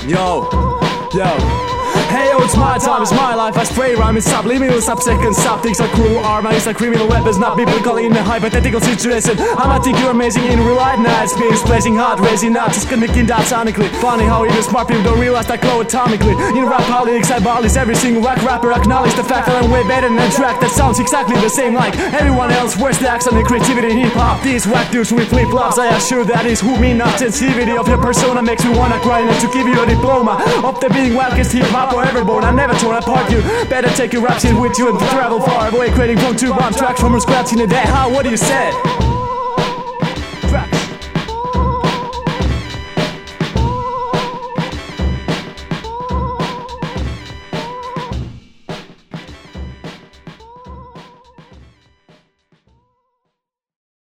Yo. Hey yo, it's my time, it's my life, I spray rhyme, it's subliminal, sub-second, sub-things are cruel armor, it's like criminal weapons, not biblical in a hypothetical situation. I might think you're amazing in real life, now it's being blazing hard, raising up, just connecting dots sonically. Funny how even smart people don't realize that glow atomically. In rap politics, I abolish every single whack rapper, acknowledge the fact that I'm way better than a track that sounds exactly the same like everyone else. Where's the accent and creativity in hip-hop? These whack dudes with flip-flops, I assure that is who me not. Sensitivity of your persona makes me wanna cry enough to give you a diploma of the being wackest hip-hop or ever born. I never torn apart you. Better take your raps in with you and travel far away, creating from 2 bomb tracks from scratch in a day. How? What do you say?